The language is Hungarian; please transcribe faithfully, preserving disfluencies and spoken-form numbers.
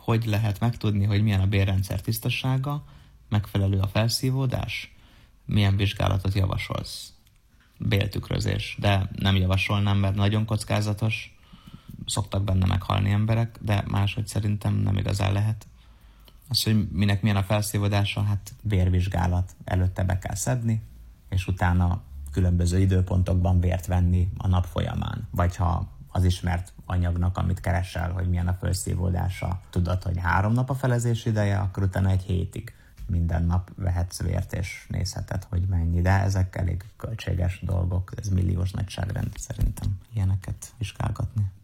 Hogy lehet megtudni, hogy milyen a bélrendszer tisztasága, megfelelő a felszívódás? Milyen vizsgálatot javasolsz? Béltükrözés, de nem javasolnám, mert nagyon kockázatos. Szoktak benne meghalni emberek, de máshogy szerintem nem igazán lehet. Az, hogy minek milyen a felszívódása, hát vérvizsgálat. Előtte be kell szedni, és utána különböző időpontokban vért venni a nap folyamán. Vagy ha az ismert anyagnak, amit keresel, hogy milyen a felszívódása, tudod, hogy három nap a felezés ideje, akkor utána egy hétig minden nap vehetsz vért, és nézheted, hogy mennyi. De ezek elég költséges dolgok, ez milliós nagyságrend szerintem ilyeneket vizsgálgatni.